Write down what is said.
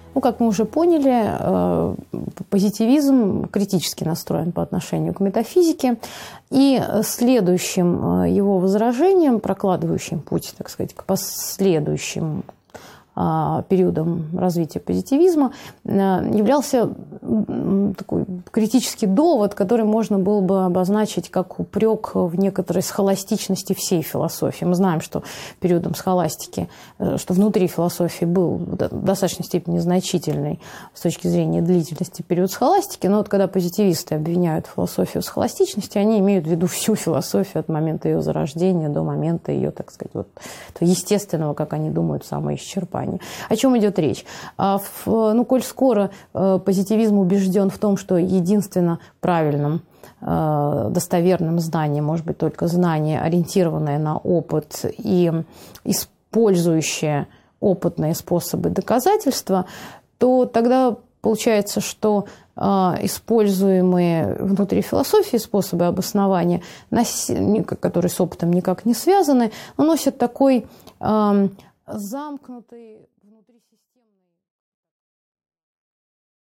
Ну, как мы уже поняли, позитивизм критически настроен по отношению к метафизике. И следующим его возражением, прокладывающим путь, так сказать, к последующим периодом развития позитивизма, являлся такой критический довод, который можно было бы обозначить как упрек в некоторой схоластичности всей философии. Мы знаем, что периодом схоластики, что внутри философии был в достаточной степени значительный с точки зрения длительности период схоластики, но вот когда позитивисты обвиняют философию в схоластичности, они имеют в виду всю философию от момента ее зарождения до момента ее, так сказать, вот, естественного, как они думают, самоисчерпания. О чем идет речь? Коль скоро позитивизм убежден в том, что единственно правильным, достоверным знанием может быть только знание, ориентированное на опыт и использующее опытные способы доказательства, то тогда получается, что используемые внутри философии способы обоснования, которые с опытом никак не связаны, носят такой замкнутый внутри себя